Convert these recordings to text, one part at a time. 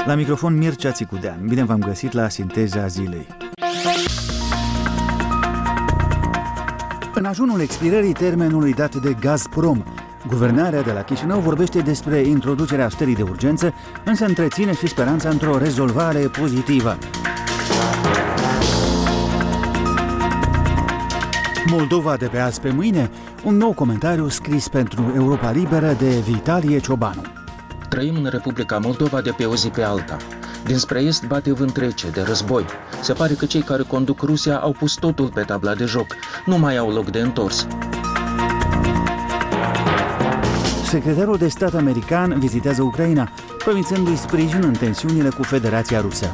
La microfon Mircea Țicudean. Bine v-am găsit la Sinteza Zilei. În ajunul expirării termenului dat de Gazprom, guvernarea de la Chișinău vorbește despre introducerea stării de urgență, însă întreține și speranța într-o rezolvare pozitivă. Moldova de pe azi pe mâine, un nou comentariu scris pentru Europa Liberă de Vitalie Ciobanu. Trăim în Republica Moldova de pe o zi pe alta. Dinspre est bate vânt rece de război. Se pare că cei care conduc Rusia au pus totul pe tabla de joc. Nu mai au loc de întors. Secretarul de stat american vizitează Ucraina, promițându-i sprijin în tensiunile cu Federația Rusă.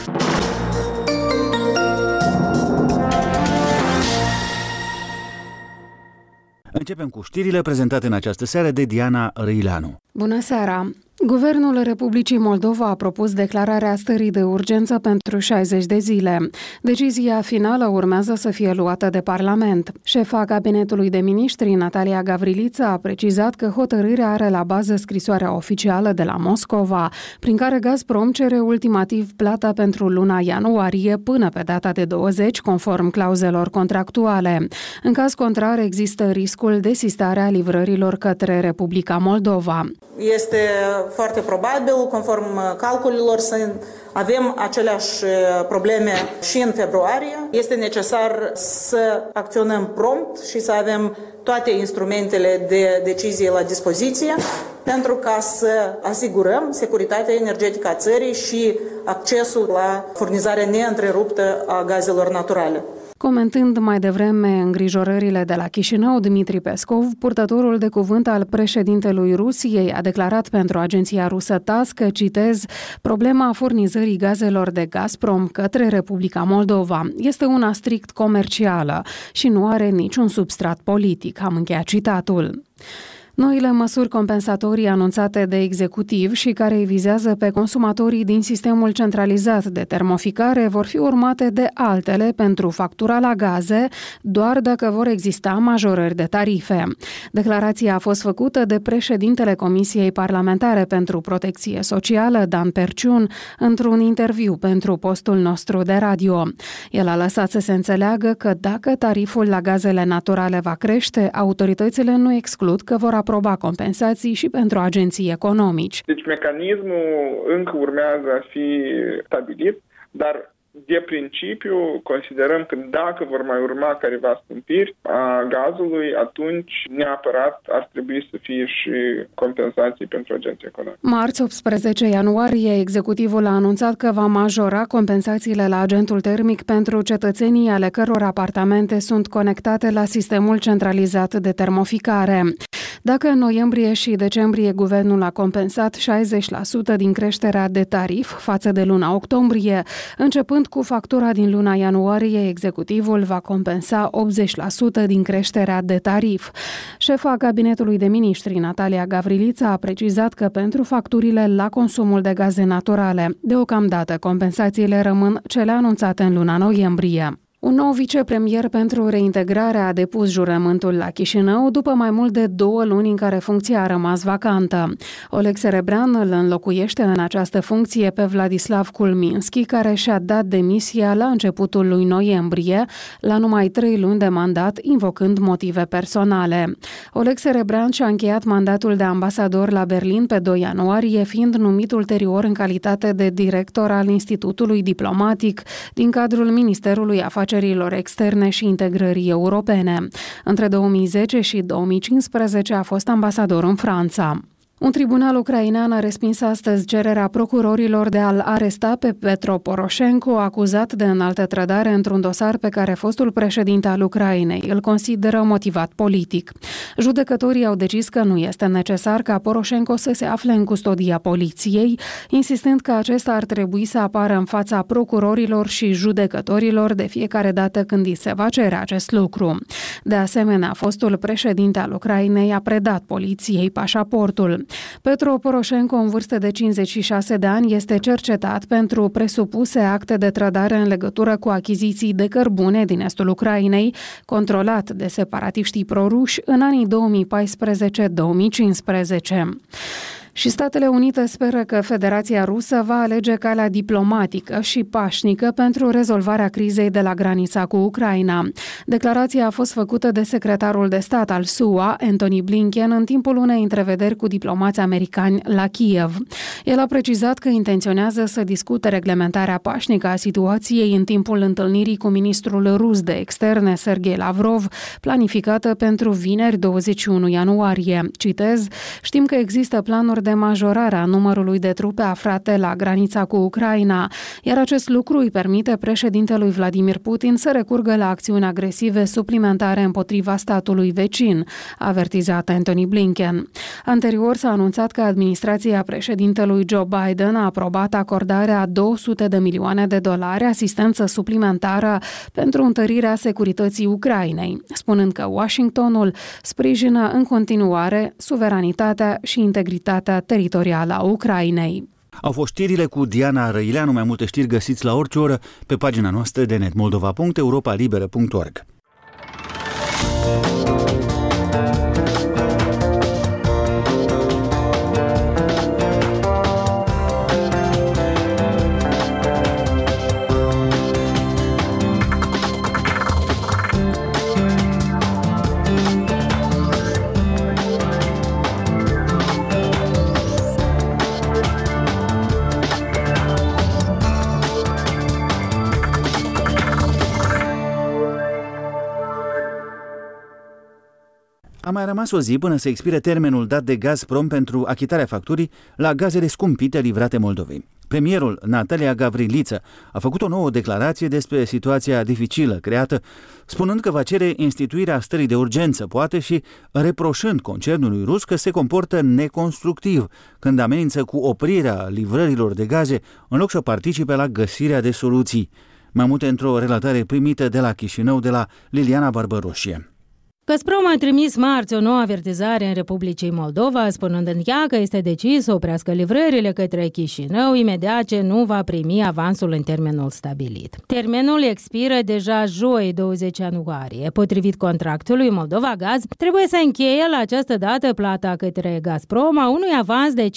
Începem cu știrile prezentate în această seară de Diana Răileanu. Bună seara! Guvernul Republicii Moldova a propus declararea stării de urgență pentru 60 de zile. Decizia finală urmează să fie luată de Parlament. Șefa Cabinetului de Miniștri, Natalia Gavrilița, a precizat că hotărârea are la bază scrisoarea oficială de la Moscova, prin care Gazprom cere ultimativ plata pentru luna ianuarie până pe data de 20, conform clauzelor contractuale. În caz contrar, există riscul de sistarea livrărilor către Republica Moldova. Este foarte probabil, conform calculelor, să avem aceleași probleme și în februarie. Este necesar să acționăm prompt și să avem toate instrumentele de decizie la dispoziție pentru ca să asigurăm securitatea energetică a țării și accesul la furnizarea neîntreruptă a gazelor naturale. Comentând mai devreme îngrijorările de la Chișinău, Dmitri Peskov, purtătorul de cuvânt al președintelui Rusiei, a declarat pentru agenția rusă TASS că, citez, problema furnizării gazelor de Gazprom către Republica Moldova este una strict comercială și nu are niciun substrat politic. Am încheiat citatul. Noile măsuri compensatorii anunțate de executiv și care îi vizează pe consumatorii din sistemul centralizat de termoficare vor fi urmate de altele pentru factura la gaze, doar dacă vor exista majorări de tarife. Declarația a fost făcută de președintele Comisiei Parlamentare pentru Protecție Socială, Dan Perciun, într-un interviu pentru postul nostru de radio. El a lăsat să se înțeleagă că dacă tariful la gazele naturale va crește, autoritățile nu exclud că vor aproba compensații și pentru agenții economici. Deci mecanismul încă urmează a fi stabilit, dar de principiu considerăm că dacă vor mai urma careva scumpiri a gazului, atunci neapărat ar trebui să fie și compensații pentru agenții economici. Marți, 18 ianuarie, executivul a anunțat că va majora compensațiile la agentul termic pentru cetățenii ale căror apartamente sunt conectate la sistemul centralizat de termoficare. Dacă în noiembrie și decembrie guvernul a compensat 60% din creșterea de tarif față de luna octombrie, începând cu factura din luna ianuarie, executivul va compensa 80% din creșterea de tarif. Șefa Cabinetului de Miniștri, Natalia Gavrilița, a precizat că pentru facturile la consumul de gaze naturale, deocamdată compensațiile rămân cele anunțate în luna noiembrie. Un nou vicepremier pentru reintegrare a depus jurământul la Chișinău după mai mult de 2 luni în care funcția a rămas vacantă. Oleg Serebrean îl înlocuiește în această funcție pe Vladislav Kulminski, care și-a dat demisia la începutul lui noiembrie, la numai 3 luni de mandat, invocând motive personale. Oleg Serebrean și-a încheiat mandatul de ambasador la Berlin pe 2 ianuarie, fiind numit ulterior în calitate de director al Institutului Diplomatic din cadrul Ministerului Afacerilor Externe și Integrării Europene. Între 2010 și 2015 a fost ambasador în Franța. Un tribunal ucrainean a respins astăzi cererea procurorilor de a-l aresta pe Petro Poroșenko, acuzat de înaltă trădare într-un dosar pe care fostul președinte al Ucrainei îl consideră motivat politic. Judecătorii au decis că nu este necesar ca Poroșenko să se afle în custodia poliției, insistând că acesta ar trebui să apară în fața procurorilor și judecătorilor de fiecare dată când îi se va cere acest lucru. De asemenea, fostul președinte al Ucrainei a predat poliției pașaportul. Petro Poroșenko, în vârstă de 56 de ani, este cercetat pentru presupuse acte de trădare în legătură cu achiziții de cărbune din estul Ucrainei, controlat de separatiștii proruși în anii 2014-2015. Și Statele Unite speră că Federația Rusă va alege calea diplomatică și pașnică pentru rezolvarea crizei de la granița cu Ucraina. Declarația a fost făcută de secretarul de stat al SUA, Antony Blinken, în timpul unei întrevederi cu diplomați americani la Kiev. El a precizat că intenționează să discute reglementarea pașnică a situației în timpul întâlnirii cu ministrul rus de externe, Sergei Lavrov, planificată pentru vineri 21 ianuarie. Citez: "Știm că există planuri de majorare a numărului de trupe aflate la granița cu Ucraina, iar acest lucru îi permite președintelui Vladimir Putin să recurgă la acțiuni agresive suplimentare împotriva statului vecin", a avertizat Antony Blinken. Anterior s-a anunțat că administrația președintelui Joe Biden a aprobat acordarea $200 de milioane asistență suplimentară pentru întărirea securității Ucrainei, spunând că Washingtonul sprijină în continuare suveranitatea și integritatea teritorială a Ucrainei. Au fost știrile cu Diana Răileanu. Mai multe știri găsiți la orice oră pe pagina noastră de net moldova.europalibera.org. A mai rămas o zi până să expire termenul dat de Gazprom pentru achitarea facturii la gazele scumpite livrate Moldovei. Premierul Natalia Gavrilița a făcut o nouă declarație despre situația dificilă creată, spunând că va cere instituirea stării de urgență, poate și reproșând concernului rus că se comportă neconstructiv când amenință cu oprirea livrărilor de gaze în loc să participe la găsirea de soluții. Mai multe într-o relatare primită de la Chișinău de la Liliana Barbăroșie. Gazprom a trimis marți o nouă avertizare în Republicii Moldova, spunând în ea că este decis să oprească livrările către Chișinău imediat ce nu va primi avansul în termenul stabilit. Termenul expiră deja joi, 20 ianuarie. Potrivit contractului, Moldova Gaz trebuie să încheie la această dată plata către Gazprom a unui avans de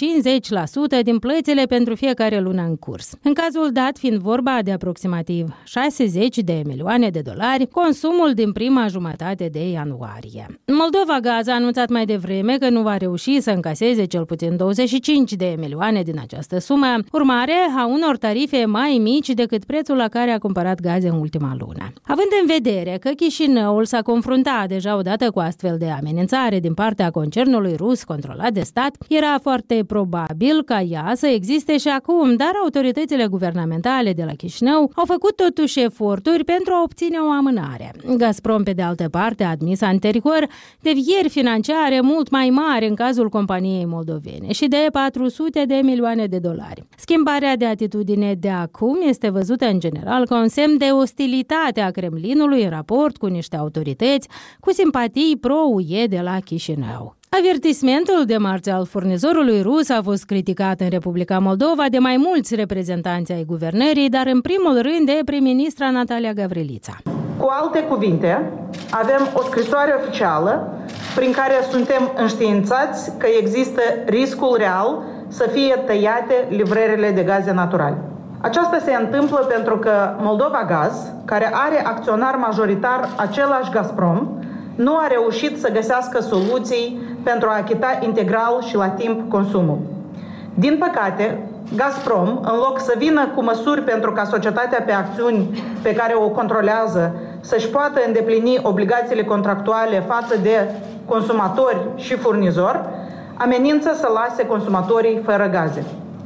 50% din plățile pentru fiecare lună în curs. În cazul dat fiind vorba de aproximativ $60 de milioane, consumul din prima jumătate de ianuarie. Moldova Gaz a anunțat mai devreme că nu va reuși să încaseze cel puțin $25 de milioane din această sumă, urmare a unor tarife mai mici decât prețul la care a cumpărat gaze în ultima lună. Având în vedere că Chișinăul s-a confruntat deja odată cu astfel de amenințare din partea concernului rus controlat de stat, era foarte probabil ca ea să existe și acum, dar autoritățile guvernamentale de la Chișinău au făcut totuși eforturi pentru a obține o amânare. Gazprom, pe de altă parte, a admis anterior devieri financiare mult mai mari în cazul companiei moldovene și de $400 de milioane. Schimbarea de atitudine de acum este văzută în general ca un semn de ostilitate a Kremlinului în raport cu niște autorități cu simpatii pro-UE de la Chișinău. Avertismentul de marți al furnizorului rus a fost criticat în Republica Moldova de mai mulți reprezentanți ai guvernării, dar în primul rând de prim-ministra Natalia Gavrilița. Cu alte cuvinte, avem o scrisoare oficială prin care suntem înștiințați că există riscul real să fie tăiate livrările de gaze naturale. Aceasta se întâmplă pentru că Moldova Gaz, care are acționar majoritar același Gazprom, nu a reușit să găsească soluții pentru a achita integral și la timp consumul. Din păcate, Gazprom, în loc să vină cu măsuri pentru ca societatea pe acțiuni pe care o controlează să-și poată îndeplini obligațiile contractuale față de consumatori și furnizori, amenință să lase consumatorii fără gaze.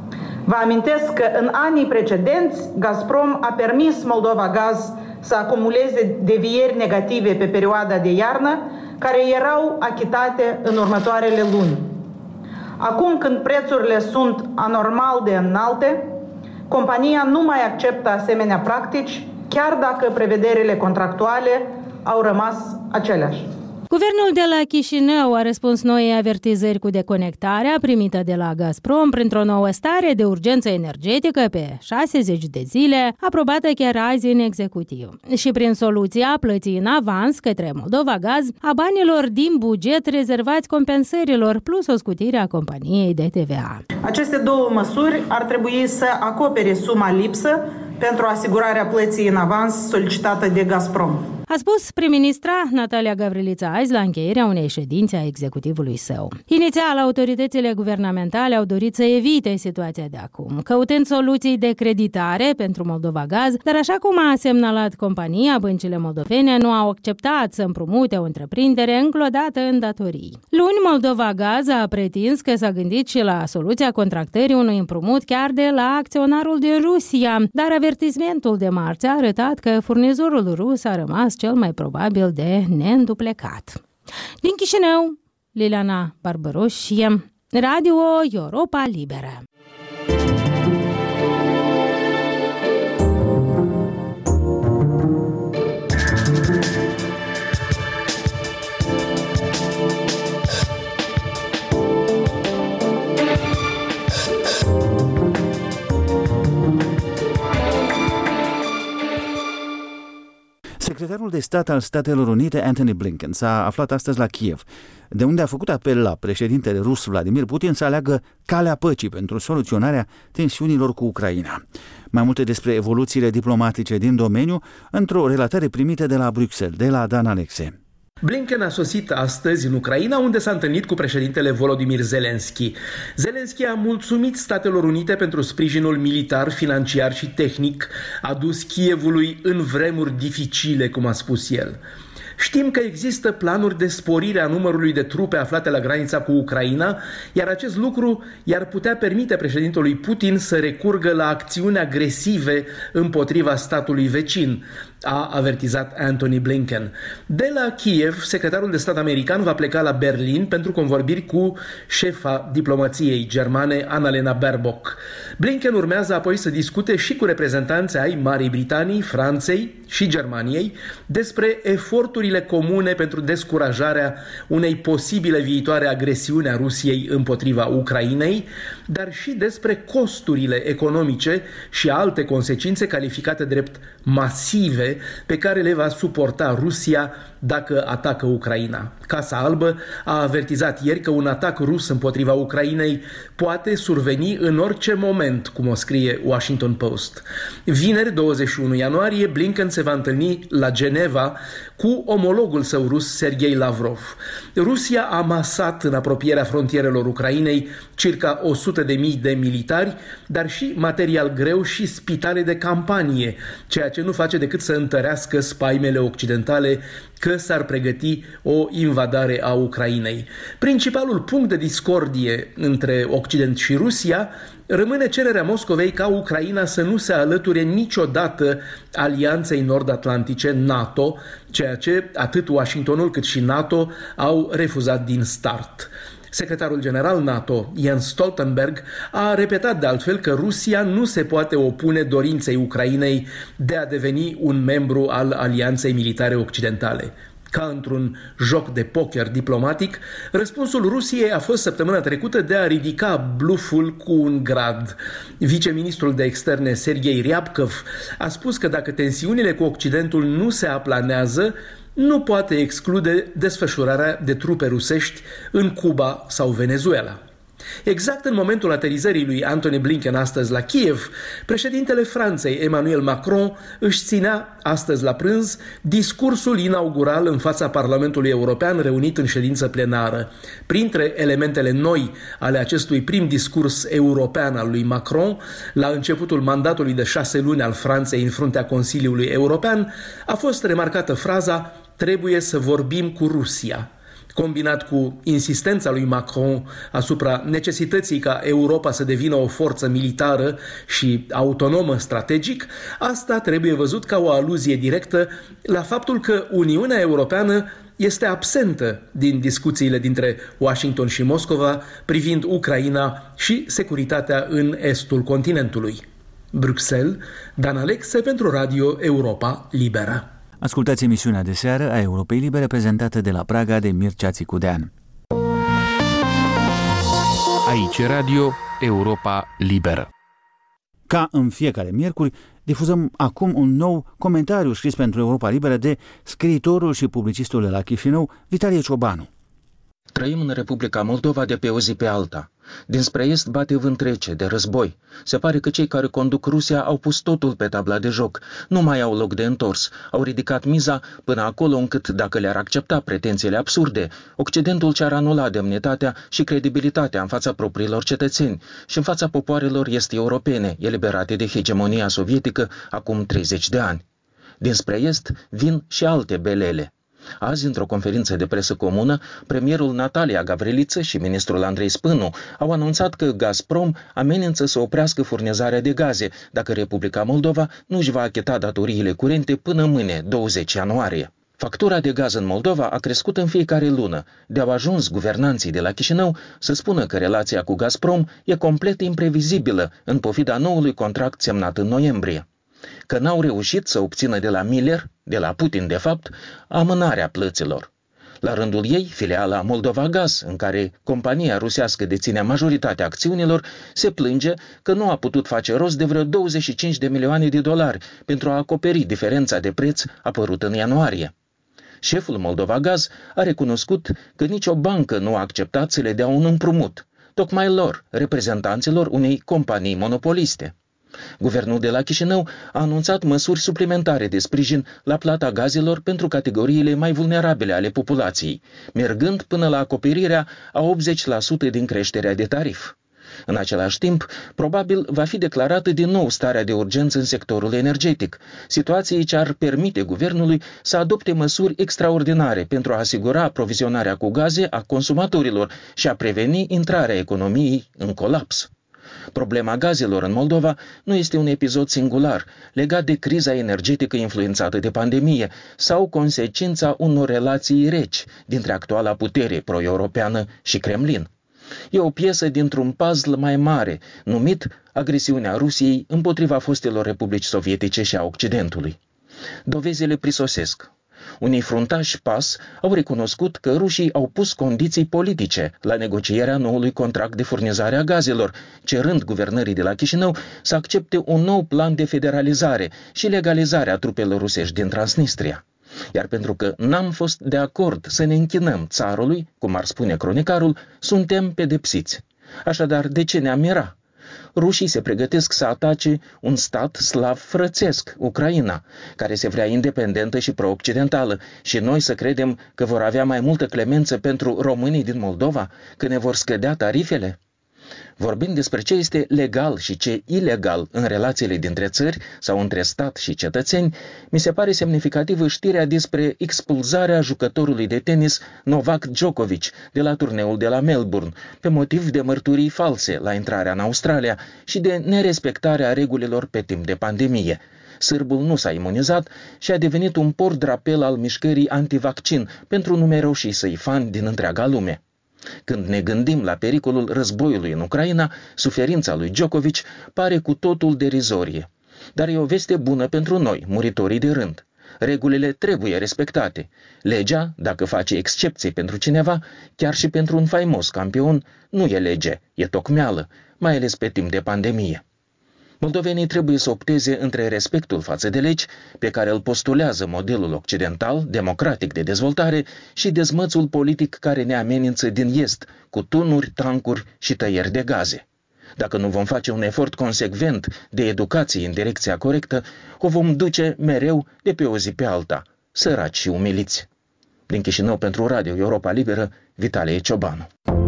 Vă amintesc că în anii precedenți, Gazprom a permis Moldova Gaz să acumuleze devieri negative pe perioada de iarnă, care erau achitate în următoarele luni. Acum, când prețurile sunt anormal de înalte, compania nu mai acceptă asemenea practici, chiar dacă prevederile contractuale au rămas aceleași. Guvernul de la Chișinău a răspuns noii avertizări cu deconectarea primită de la Gazprom printr-o nouă stare de urgență energetică pe 60 de zile, aprobată chiar azi în executiv. Și prin soluția plății în avans către Moldova Gaz a banilor din buget rezervați compensărilor plus o scutire a companiei de TVA. Aceste două măsuri ar trebui să acopere suma lipsă pentru asigurarea plății în avans solicitată de Gazprom. A spus prim-ministra Natalia Gavrilița azi la încheierea unei ședințe a executivului său. Inițial, autoritățile guvernamentale au dorit să evite situația de acum, căutând soluții de creditare pentru Moldova Gaz, dar așa cum a semnalat compania, băncile moldovene nu au acceptat să împrumute o întreprindere înglodată în datorii. Luni, Moldova Gaz a pretins că s-a gândit și la soluția contractării unui împrumut chiar de la acționarul din Rusia, dar avertismentul de marți a arătat că furnizorul rus a rămas cel mai probabil de neînduplecat. Din Chișinău, Liliana Barbaroșie, Radio Europa Liberă. Secretarul de stat al Statelor Unite, Antony Blinken, s-a aflat astăzi la Kiev, de unde a făcut apel la președintele rus Vladimir Putin să aleagă calea păcii pentru soluționarea tensiunilor cu Ucraina. Mai multe despre evoluțiile diplomatice din domeniu într-o relatare primită de la Bruxelles, de la Dan Alexe. Blinken a sosit astăzi în Ucraina, unde s-a întâlnit cu președintele Volodymyr Zelensky. Zelensky a mulțumit Statelor Unite pentru sprijinul militar, financiar și tehnic adus Kievului în vremuri dificile, cum a spus el. Știm că există planuri de sporire a numărului de trupe aflate la granița cu Ucraina, iar acest lucru i-ar putea permite președintelui Putin să recurgă la acțiuni agresive împotriva statului vecin, a avertizat Antony Blinken. De la Kiev, secretarul de stat american va pleca la Berlin pentru convorbiri cu șefa diplomației germane, Annalena Baerbock. Blinken urmează apoi să discute și cu reprezentanții ai Marii Britanii, Franței și Germaniei despre eforturile comune pentru descurajarea unei posibile viitoare agresiuni a Rusiei împotriva Ucrainei, dar și despre costurile economice și alte consecințe calificate drept masive pe care le va suporta Rusia dacă atacă Ucraina. Casa Albă a avertizat ieri că un atac rus împotriva Ucrainei poate surveni în orice moment, cum o scrie Washington Post. Vineri, 21 ianuarie, Blinken se va întâlni la Geneva cu omologul său rus, Sergei Lavrov. Rusia a amasat în apropierea frontierelor Ucrainei circa 100.000 de militari, dar și material greu și spitale de campanie, ceea ce nu face decât să întărească spaimele occidentale că s-ar pregăti o invadare a Ucrainei. Principalul punct de discordie între Occident și Rusia rămâne cererea Moscovei ca Ucraina să nu se alăture niciodată Alianței Nord-Atlantice, NATO, ceea ce atât Washingtonul cât și NATO au refuzat din start. Secretarul general NATO, Jens Stoltenberg, a repetat de altfel că Rusia nu se poate opune dorinței Ucrainei de a deveni un membru al Alianței Militare Occidentale. Ca într-un joc de poker diplomatic, răspunsul Rusiei a fost săptămâna trecută de a ridica bluful cu un grad. Viceministrul de externe Sergei Ryabkov a spus că dacă tensiunile cu Occidentul nu se aplanează, nu poate exclude desfășurarea de trupe rusești în Cuba sau Venezuela. Exact în momentul aterizării lui Antony Blinken astăzi la Kiev, președintele Franței Emmanuel Macron își ținea astăzi la prânz discursul inaugural în fața Parlamentului European reunit în ședință plenară. Printre elementele noi ale acestui prim discurs european al lui Macron, la începutul mandatului de 6 luni al Franței în fruntea Consiliului European, a fost remarcată fraza "Trebuie să vorbim cu Rusia", combinat cu insistența lui Macron asupra necesității ca Europa să devină o forță militară și autonomă strategic, asta trebuie văzut ca o aluzie directă la faptul că Uniunea Europeană este absentă din discuțiile dintre Washington și Moscova privind Ucraina și securitatea în estul continentului. Bruxelles, Dan Alexe pentru Radio Europa Liberă. Ascultați emisiunea de seară a Europei Libere, prezentată de la Praga de Mircea Țicudean. Aici Radio Europa Liberă. Ca în fiecare miercuri, difuzăm acum un nou comentariu scris pentru Europa Liberă de scriitorul și publicistul de la Chișinău, Vitalie Ciobanu. Trăim în Republica Moldova de pe o zi pe alta. Dinspre est bate vânt rece de război. Se pare că cei care conduc Rusia au pus totul pe tabla de joc. Nu mai au loc de întors. Au ridicat miza până acolo încât, dacă le-ar accepta pretențiile absurde, Occidentul și-ar anula demnitatea și credibilitatea în fața propriilor cetățeni și în fața popoarelor est europene, eliberate de hegemonia sovietică acum 30 de ani. Dinspre est vin și alte belele. Azi, într-o conferință de presă comună, premierul Natalia Gavriliță și ministrul Andrei Spânu au anunțat că Gazprom amenință să oprească furnizarea de gaze dacă Republica Moldova nu își va achita datoriile curente până mâine, 20 ianuarie. Factura de gaz în Moldova a crescut în fiecare lună, de-au ajuns guvernanții de la Chișinău să spună că relația cu Gazprom e complet imprevizibilă în pofida noului contract semnat în noiembrie. Că n-au reușit să obțină de la Miller, de la Putin de fapt, amânarea plăților. La rândul ei, filiala Moldova Gaz, în care compania rusească deține majoritatea acțiunilor, se plânge că nu a putut face rost de vreo 25 de milioane de dolari pentru a acoperi diferența de preț apărută în ianuarie. Șeful Moldova Gaz a recunoscut că nicio bancă nu a acceptat să le dea un împrumut, tocmai lor, reprezentanților unei companii monopoliste. Guvernul de la Chișinău a anunțat măsuri suplimentare de sprijin la plata gazelor pentru categoriile mai vulnerabile ale populației, mergând până la acoperirea a 80% din creșterea de tarif. În același timp, probabil va fi declarată din nou starea de urgență în sectorul energetic, situație ce ar permite guvernului să adopte măsuri extraordinare pentru a asigura aprovizionarea cu gaze a consumatorilor și a preveni intrarea economiei în colaps. Problema gazelor în Moldova nu este un episod singular, legat de criza energetică influențată de pandemie sau consecința unor relații reci dintre actuala putere pro-europeană și Kremlin. E o piesă dintr-un puzzle mai mare, numit agresiunea Rusiei împotriva fostelor republici sovietice și a Occidentului. Dovezile prisosesc. Unii fruntași PAS au recunoscut că rușii au pus condiții politice la negocierea noului contract de furnizare a gazelor, cerând guvernării de la Chișinău să accepte un nou plan de federalizare și legalizare a trupelor rusești din Transnistria. Iar pentru că n-am fost de acord să ne închinăm țarului, cum ar spune cronicarul, suntem pedepsiți. Așadar, de ce ne-am mira? Rușii se pregătesc să atace un stat slav frățesc, Ucraina, care se vrea independentă și pro-occidentală, și noi să credem că vor avea mai multă clemență pentru românii din Moldova, că ne vor scădea tarifele? Vorbind despre ce este legal și ce ilegal în relațiile dintre țări sau între stat și cetățeni, mi se pare semnificativă știrea despre expulzarea jucătorului de tenis Novak Djokovic de la turneul de la Melbourne, pe motiv de mărturii false la intrarea în Australia și de nerespectarea regulilor pe timp de pandemie. Sârbul nu s-a imunizat și a devenit un port-drapel al mișcării antivaccin pentru numeroșii săi fani din întreaga lume. Când ne gândim la pericolul războiului în Ucraina, suferința lui Djokovic pare cu totul derizorie. Dar e o veste bună pentru noi, muritorii de rând. Regulile trebuie respectate. Legea, dacă face excepție pentru cineva, chiar și pentru un faimos campion, nu e lege, e tocmeală, mai ales pe timp de pandemie. Moldovenii trebuie să opteze între respectul față de legi, pe care îl postulează modelul occidental, democratic de dezvoltare, și dezmățul politic care ne amenință din est, cu tunuri, tancuri și tăieri de gaze. Dacă nu vom face un efort consecvent de educație în direcția corectă, o vom duce mereu de pe o zi pe alta, săraci și umiliți. Din Chișinău pentru Radio Europa Liberă, Vitalie Ciobanu.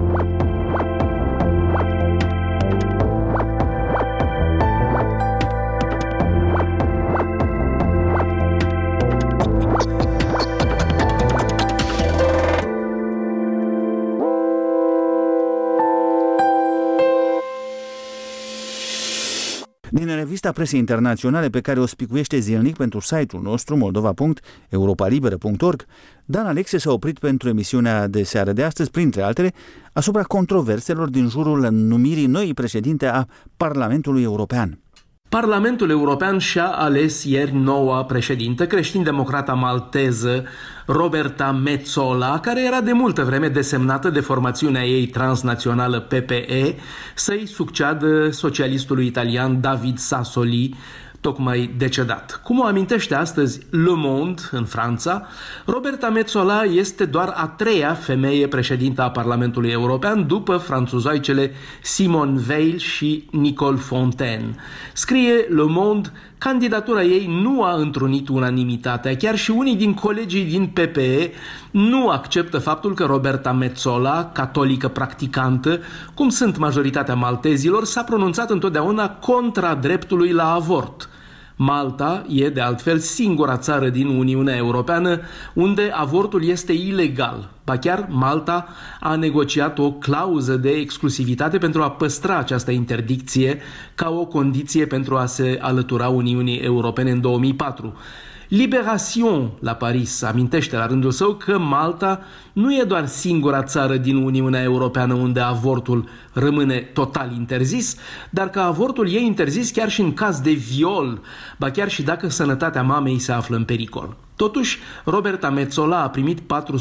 Din revista presei internaționale pe care o spicuiește zilnic pentru site-ul nostru moldova.europalibera.org, Dan Alexe s-a oprit pentru emisiunea de seară de astăzi, printre altele, asupra controverselor din jurul numirii noii președinte a Parlamentului European. Parlamentul European și-a ales ieri noua președintă creștin-democrata malteză Roberta Metsola, care era de multă vreme desemnată de formațiunea ei transnațională PPE să-i succeadă socialistului italian David Sassoli, tocmai decedat. Cum o amintește astăzi Le Monde în Franța, Roberta Metsola este doar a treia femeie președintă a Parlamentului European după franțuzoicele Simone Veil și Nicole Fontaine. Scrie Le Monde, candidatura ei nu a întrunit unanimitatea, chiar și unii din colegii din PPE nu acceptă faptul că Roberta Metsola, catolică practicantă, cum sunt majoritatea maltezilor, s-a pronunțat întotdeauna contra dreptului la avort. Malta e, de altfel, singura țară din Uniunea Europeană unde avortul este ilegal. Ba chiar Malta a negociat o clauză de exclusivitate pentru a păstra această interdicție ca o condiție pentru a se alătura Uniunii Europene în 2004. Libération la Paris amintește la rândul său că Malta nu e doar singura țară din Uniunea Europeană unde avortul rămâne total interzis, dar că avortul e interzis chiar și în caz de viol, ba chiar și dacă sănătatea mamei se află în pericol. Totuși, Roberta Metsola a primit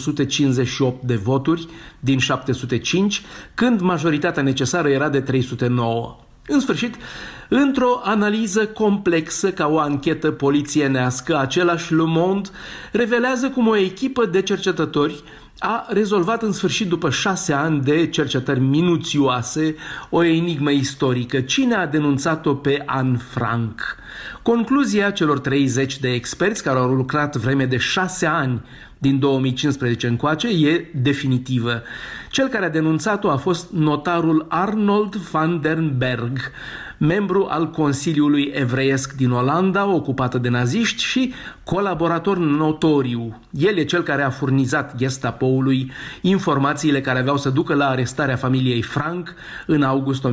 458 de voturi din 705, când majoritatea necesară era de 309. În sfârșit, într-o analiză complexă ca o anchetă polițienească, același Le Monde revelează cum o echipă de cercetători a rezolvat în sfârșit, după 6 ani de cercetări minuțioase, o enigmă istorică. Cine a denunțat-o pe Anne Frank? Concluzia celor 30 de experți care au lucrat vreme de 6 ani din 2015 încoace e definitivă. Cel care a denunțat-o a fost notarul Arnold van den Berg, membru al Consiliului Evreiesc din Olanda, ocupată de naziști și colaborator notoriu. El e cel care a furnizat Gestapoului informațiile care aveau să ducă la arestarea familiei Frank în august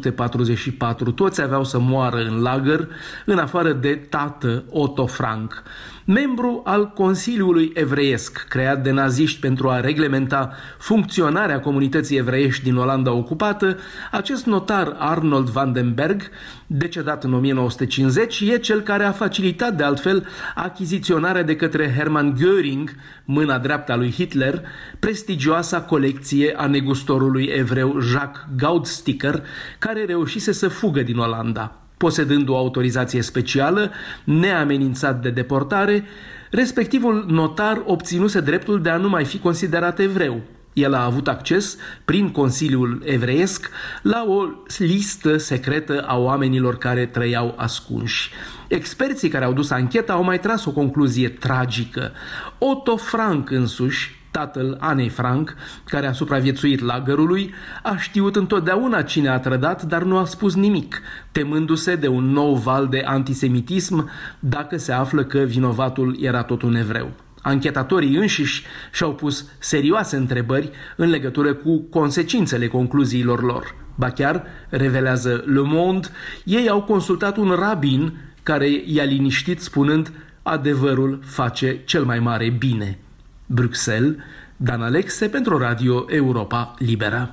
1944. Toți aveau să moară în lagăr, în afară de tată Otto Frank. Membru al Consiliului Evreiesc, creat de naziști pentru a reglementa funcționarea comunității evreiești din Olanda ocupată, acest notar Arnold van den Berg, decedat în 1950, e cel care a facilitat de altfel achiziționarea de către Hermann Göring, mâna dreaptă a lui Hitler, prestigioasa colecție a negustorului evreu Jacques Gaudsticker, care reușise să fugă din Olanda. Posedând o autorizație specială, neamenințat de deportare, respectivul notar obținuse dreptul de a nu mai fi considerat evreu. El a avut acces, prin Consiliul Evreiesc, la o listă secretă a oamenilor care trăiau ascunși. Experții care au dus ancheta au mai tras o concluzie tragică. Otto Frank însuși, tatăl Anei Frank, care a supraviețuit lagărului, a știut întotdeauna cine a trădat, dar nu a spus nimic, temându-se de un nou val de antisemitism dacă se află că vinovatul era tot un evreu. Anchetatorii înșiși și-au pus serioase întrebări în legătură cu consecințele concluziilor lor. Ba chiar, revelează Le Monde, ei au consultat un rabin care i-a liniștit spunând: adevărul face cel mai mare bine. Bruxelles, Dan Alexe pentru Radio Europa Liberă.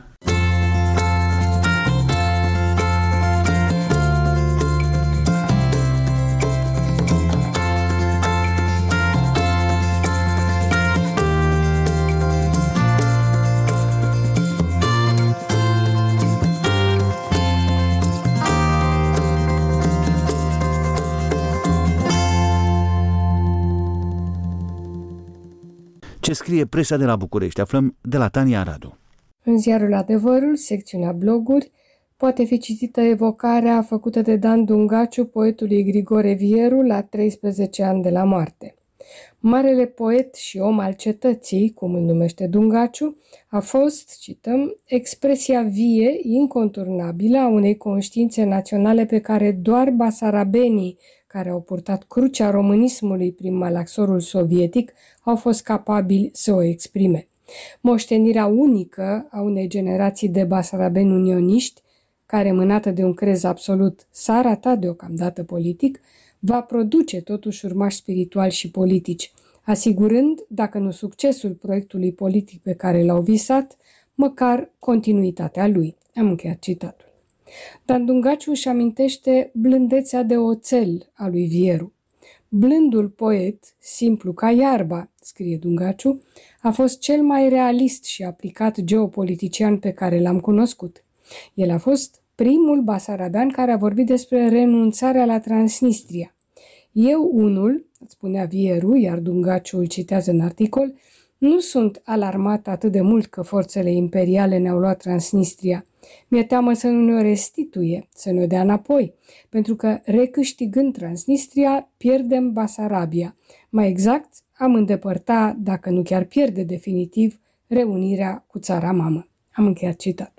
Ce scrie presa de la București? Aflăm de la Tania Radu. În ziarul Adevărul, secțiunea bloguri, poate fi citită evocarea făcută de Dan Dungaciu poetului Grigore Vieru la 13 ani de la moarte. Marele poet și om al cetății, cum îl numește Dungaciu, a fost, cităm, expresia vie, inconturnabilă a unei conștiințe naționale pe care doar basarabenii care au purtat crucea românismului prin malaxorul sovietic au fost capabili să o exprime. Moștenirea unică a unei generații de basarabeni unioniști, care, mânată de un crez absolut, s-a ratat deocamdată politic, va produce totuși urmași spirituali și politici, asigurând, dacă nu succesul proiectului politic pe care l-au visat, măcar continuitatea lui. Am încheiat citatul. Dan Dungaciu își amintește blândețea de oțel a lui Vieru. Blândul poet, simplu ca iarba, scrie Dungaciu, a fost cel mai realist și aplicat geopolitician pe care l-am cunoscut. El a fost primul basarabean care a vorbit despre renunțarea la Transnistria. Eu unul, spunea Vieru, iar Dungaciu îl citează în articol, nu sunt alarmat atât de mult că forțele imperiale ne-au luat Transnistria. Mi-e teamă să nu ne-o restituie, să ne-o dea înapoi, pentru că recâștigând Transnistria, pierdem Basarabia. Mai exact, am îndepărta, dacă nu chiar pierde definitiv, reunirea cu țara mamă. Am încheiat citatul.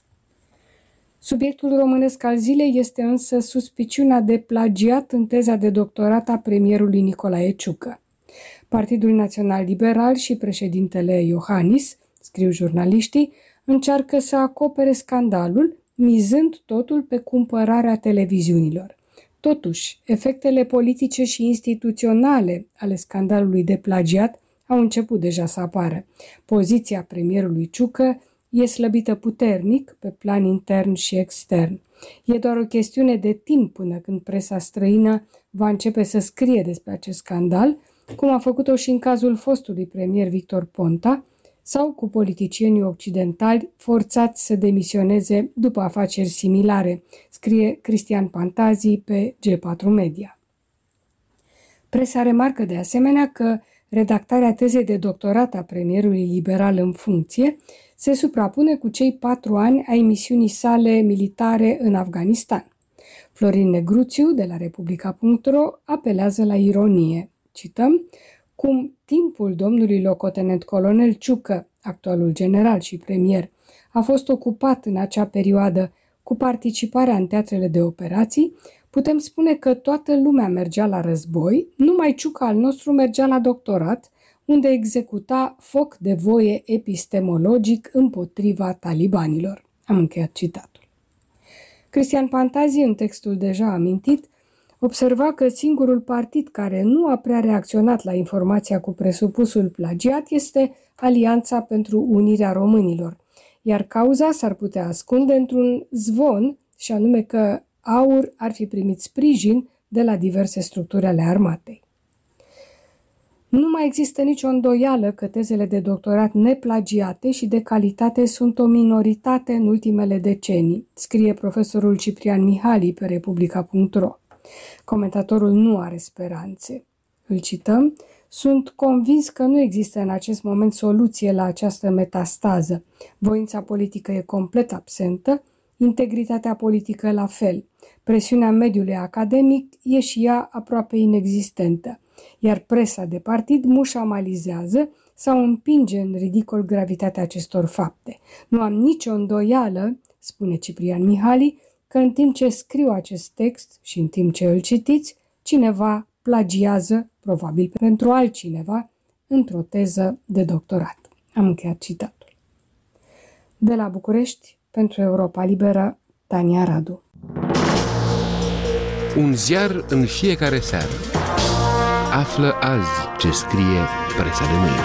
Subiectul românesc al zilei este însă suspiciunea de plagiat în teza de doctorat a premierului Nicolae Ciucă. Partidul Național Liberal și președintele Iohannis, scriu jurnaliștii, încearcă să acopere scandalul, mizând totul pe cumpărarea televiziunilor. Totuși, efectele politice și instituționale ale scandalului de plagiat au început deja să apară. Poziția premierului Ciucă e slăbită puternic pe plan intern și extern. E doar o chestiune de timp până când presa străină va începe să scrie despre acest scandal, cum a făcut-o și în cazul fostului premier Victor Ponta, sau cu politicienii occidentali forțați să demisioneze după afaceri similare, scrie Cristian Pantazi pe G4 Media. Presa remarcă de asemenea că redactarea tezei de doctorat a premierului liberal în funcție se suprapune cu cei 4 ani ai misiunii sale militare în Afganistan. Florin Negruțiu, de la Republica.ro, apelează la ironie. Cităm, cum timpul domnului locotenent colonel Ciucă, actualul general și premier, a fost ocupat în acea perioadă cu participarea în teatrele de operații, putem spune că toată lumea mergea la război, numai Ciucă al nostru mergea la doctorat, unde executa foc de voie epistemologic împotriva talibanilor. Am încheiat citatul. Cristian Pantazi, în textul deja amintit, observa că singurul partid care nu a prea reacționat la informația cu presupusul plagiat este Alianța pentru Unirea Românilor, iar cauza s-ar putea ascunde într-un zvon, și anume că AUR ar fi primit sprijin de la diverse structuri ale armatei. Nu mai există nicio îndoială că tezele de doctorat neplagiate și de calitate sunt o minoritate în ultimele decenii, scrie profesorul Ciprian Mihali pe Republica.ro. Comentatorul nu are speranțe. Îl cităm, sunt convins că nu există în acest moment soluție la această metastază. Voința politică e complet absentă, integritatea politică la fel. Presiunea mediului academic e și ea aproape inexistentă, iar presa de partid mușamalizează sau împinge în ridicol gravitatea acestor fapte. Nu am nicio îndoială, spune Ciprian Mihali, că în timp ce scriu acest text și în timp ce îl citiți, cineva plagiază, probabil pentru altcineva, într-o teză de doctorat. Am încheiat citatul. De la București, pentru Europa Liberă, Tania Radu. Un ziar în fiecare seară. Află azi ce scrie presa de mâine.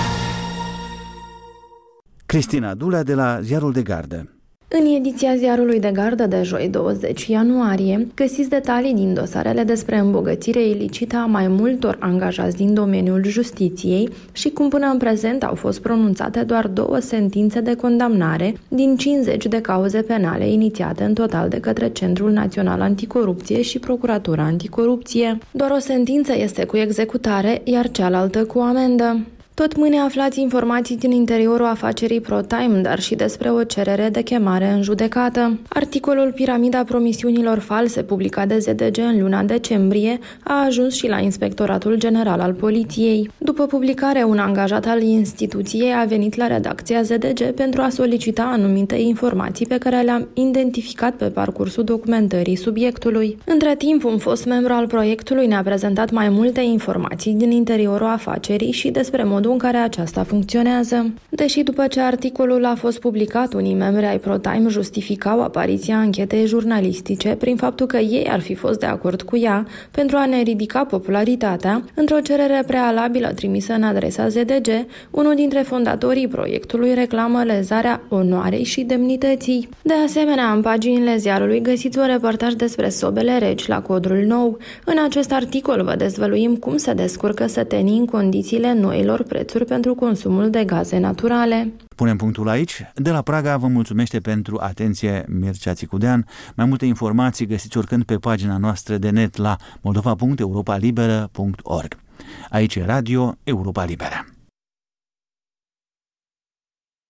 Cristina Dulea de la Ziarul de Gardă. În ediția Ziarului de Gardă de joi 20 ianuarie, găsiți detalii din dosarele despre îmbogățire ilicită a mai multor angajați din domeniul justiției și cum până în prezent au fost pronunțate doar 2 sentințe de condamnare din 50 de cauze penale inițiate în total de către Centrul Național Anticorupție și Procuratura Anticorupție. Doar o sentință este cu executare, iar cealaltă cu amendă. Tot mâine aflați informații din interiorul afacerii ProTime, dar și despre o cerere de chemare în judecată. Articolul Piramida promisiunilor false, publicat de ZDG în luna decembrie, a ajuns și la Inspectoratul General al Poliției. După publicare, un angajat al instituției a venit la redacția ZDG pentru a solicita anumite informații pe care le-am identificat pe parcursul documentării subiectului. Între timp, un fost membru al proiectului ne-a prezentat mai multe informații din interiorul afacerii și despre modul modul în care aceasta funcționează. Deși după ce articolul a fost publicat, unii membri ai ProTime justificau apariția anchetei jurnalistice prin faptul că ei ar fi fost de acord cu ea pentru a ne ridica popularitatea, într-o cerere prealabilă trimisă în adresa ZDG, unul dintre fondatorii proiectului reclamă lezarea onoarei și demnității. De asemenea, în paginile ziarului găsiți un reportaj despre sobele reci la Codrul Nou. În acest articol vă dezvăluim cum se descurcă sătenii în condițiile noilor prețuri pentru consumul de gaze naturale. Punem punctul aici. De la Praga vă mulțumește pentru atenție Mircea Țicudean. Mai multe informații găsiți oricând pe pagina noastră de net la moldova.europalibera.org. Aici e Radio Europa Liberă.